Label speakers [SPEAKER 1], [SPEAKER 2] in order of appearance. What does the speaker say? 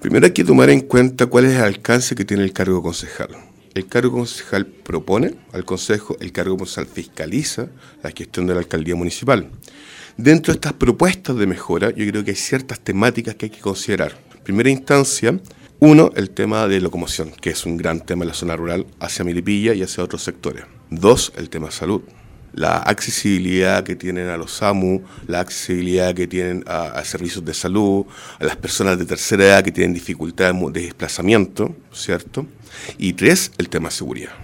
[SPEAKER 1] Primero hay que tomar en cuenta cuál es el alcance que tiene el cargo concejal. El cargo concejal propone al consejo, el cargo concejal fiscaliza la gestión de la alcaldía municipal. Dentro de estas propuestas de mejora, yo creo que hay ciertas temáticas que hay que considerar. En primera instancia, uno, el tema de locomoción, que es un gran tema en la zona rural hacia Melipilla y hacia otros sectores. Dos, el tema de salud. La accesibilidad que tienen a los SAMU, la accesibilidad que tienen a servicios de salud, a las personas de tercera edad que tienen dificultades de desplazamiento, ¿cierto? Y tres, el tema de seguridad.